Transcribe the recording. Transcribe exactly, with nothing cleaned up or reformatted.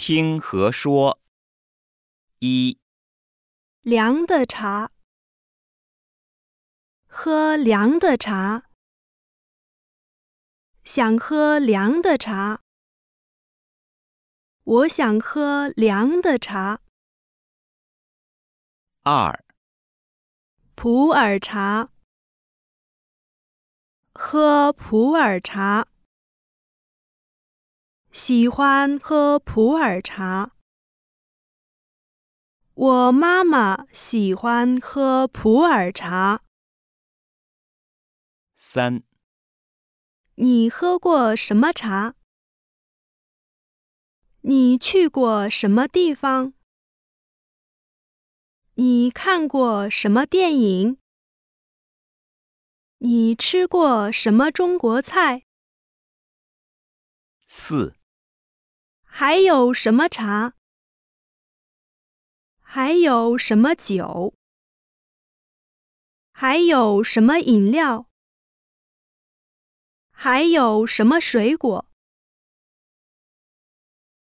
听和说。一、 凉的茶，喝凉的茶，想喝凉的茶，我想喝凉的茶。 二、 普洱茶，喝普洱茶，喜欢喝普洱茶。我妈妈喜欢喝普洱茶。 三、 你喝过什么茶？你去过什么地方？你看过什么电影？你吃过什么中国菜？ 四、 还有什么茶？还有什么酒？还有什么饮料？还有什么水果？